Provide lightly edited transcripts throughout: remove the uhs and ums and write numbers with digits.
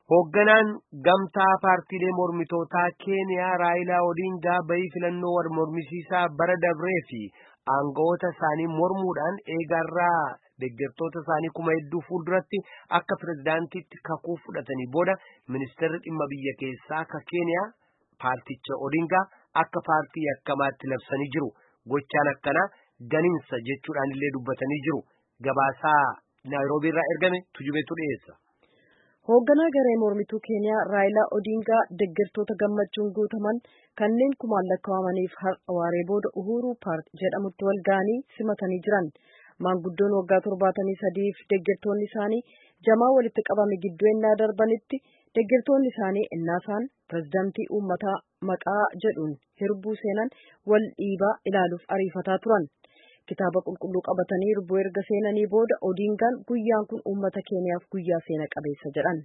Hoogganaan gamtaa paartiilee mormitootaa Keeniyaa Raayilaa Odingaa bayii filannoo wal mormisiisaa bara dabree fi aangawoota isaanii mormuudhaan eegarraa deeggartoota isaanii kuma hedduu fuulduratti akka pirezidaantiitti kakuu fudhatanii booda ministeerri dhimma biyya keessaa ka Keeniyaa paarticha Odingaa akka paartii yakkamaatti labsanii jiru. Gochaan akkanaa ganiinsa jechuudhaan illee dubbatanii jiru. Gabaasaa Naayiroobii irraa ergame tujubeetu dhiyeessa. Hoogganaa garee mormituu Keeniyaa Raayilaa Odingaa deeggartoota gammachuun guutaman kanneen kumaan lakkaa'amaniif har'a waaree booda Uhuru Paark jedhamutti wal ga'anii simatanii jiran. Maanguddoon waggaa 73 fi deeggartoonni isaanii jamaa walitti qabame gidduu ennaa darbanitti deeggartoonni isaanii ennaasaan pirezidaantii uummataa maqaa jedhuun hirbuu seenan wal dhiibaa ilaaluuf ariifataa turan. Kitaaba qulqulluu qabatanii hirbuu erga seenanii booda Odingaan guyyaan kun uummata Keeniyaaf guyyaa seena qabeessa jedhan.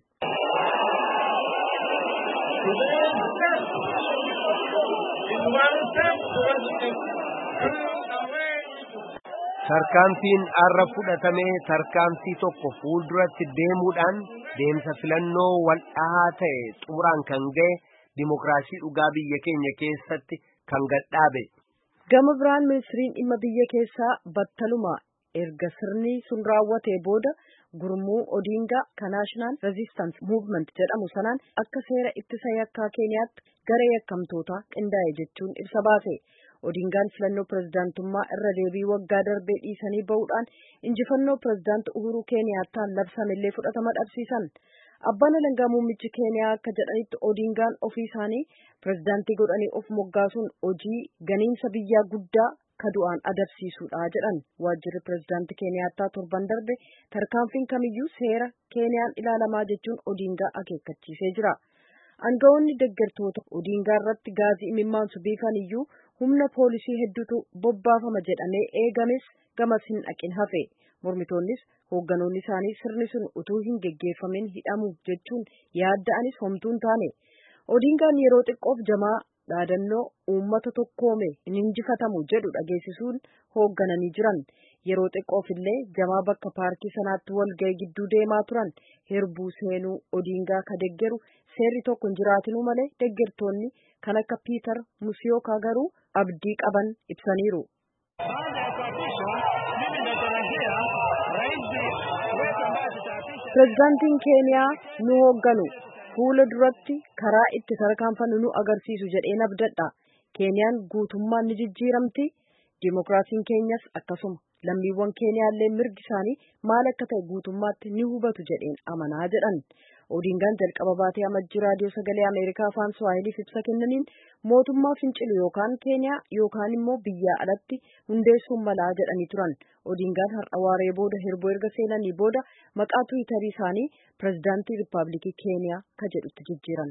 Tarkaanfiin har'a fudhatame tarkaanfii tokko fuulduratti deemuudhaan deemsa filannoo wal dhahaa ta'e xumuraan kan ga'e dimokiraasii dhugaa biyya keenya keessatti kan gadhaabe. Gama biraan ministiriin dhimma biyya keessaa battaluma erga sirni sun raawwatee booda gurmuu Odingaa ka National Resistance Movement jedhamu sanaan akka seera ittisa yakkaa Keeniyaatti garee yakkamtootaa qindaa'e jechuun ibsa baase. Odingaan filannoo pirezidaantummaa irra deebii waggaa darbee dhiisanii ba'uudhaan injifannoo pirezidaanti Uhuru Keeniyaattaan labsamillee fudhatama dhabsiisan. Abbaan alangaa muummichi Keeniyaa akka jedhanitti Odingaan ofii isaanii pirezidaantii godhanii of moggaasuun hojii ganiinsa biyyaa guddaa ka du'aan adabsiisuudha jedhan. Waajjirri pirezidaantii Keeniyaattaa torban darbe tarkaanfiin kamiyyuu seera Keeniyaan ilaalamaa jechuun Odingaa akeekkachiisee jira. Aangawoonni deeggartoota Odingaa irratti gaazii imimmaansu biifan iyyuu humna poolisii hedduutu bobbaafama jedhamee eegames gamas hin dhaqin hafe. Mormitoonnis hoogganoonni isaanii sirni sun utuu hin geggeeffamin hidhamu jechuun yaadda'anis homtuun taane. Odingaan yeroo xiqqoof jamaa dhaadannoo uummata tokkoome hin injifatamu jedhu dhageessisuun hooggananii jiran. Yeroo xiqqoof illee jamaa bakka paarkii sanaatti wal ga'e gidduu deemaa turan hirbuu seenuu Odingaa ka deeggaru seerri tokko hin jiraatinuu malee deeggartoonni kan akka Piiter Musiyookaa garuu abdii qaban ibsaniiru. Pirezidaantiin Keeniyaa nu hoogganu fuula duratti karaa itti tarkaanfannu nu agarsiisu jedheen abdadha. Keeniyaan guutummaan ni jijjiiramti. Dimokiraasiin keenyas akkasuma. Lammiiwwan Keeniyaallee mirgi isaanii maal akka ta'e guutummaatti ni hubatu jedheen amanaa jedhan. Odingaan jalqaba baatee amajjii raadiyoo sagalee Ameerikaa afaan Suwaahiliif ibsa kennaniin mootummaa fincilu yookaan Keeniyaa yookaan immoo biyyaa alatti hundeessuun malaa jedhanii turan. Odingaan har'a waaree booda hirbuu erga seenanii booda maqaa Tiwiitarii isaanii pirezidaantii Riippaabilikii Keeniyaa ka jedhutti jijjiiran.